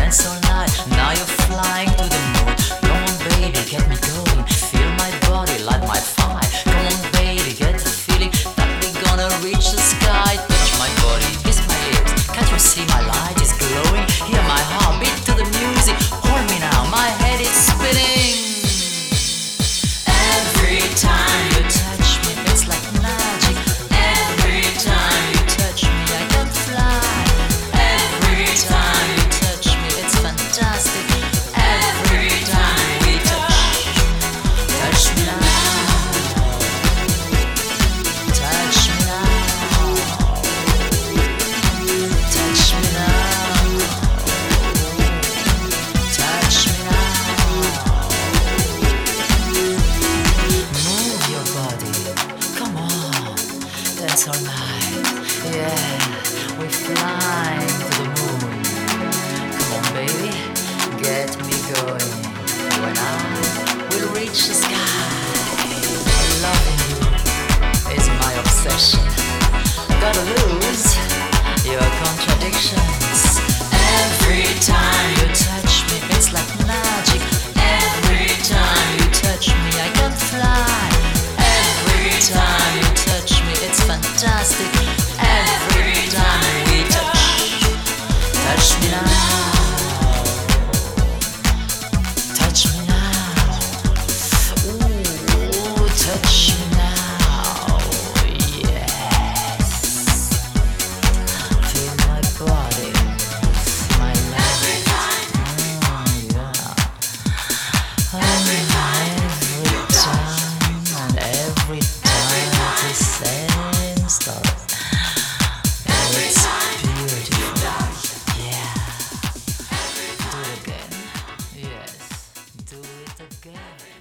dance all night. Now you're flying to the moon. Come on, baby, get me going. Feel my body, light my fire. Come on, baby, get the feeling that we're gonna reach the sky. Touch my body, kiss my lips. Can't you see my light is glowing? Hear my heart beat to the music. Hold me now, my head is spinning. Every time you touch me, it's like magic. Every time you touch me, I can fly. Every time you touch me, it's fantastic. Every time we touch me now. Touch me now. Touch me now. Touch me now. Move your body, come on, dance all night. Yeah, we're flying to the moon. Come on, baby, get me going. When I will reach the sky, loving you is my obsession. Gotta lose your contradictions. Every time you touch me, it's like magic. Every time you touch me, I can fly. Every time you touch me, it's fantastic. Every time we touch me now. Touch me now. Ooh, touch me now. Yes. Feel my body, my life. Yeah. Every time and every time it's the same story. It's beautiful. Yeah. Do it again. Yes. Do it again.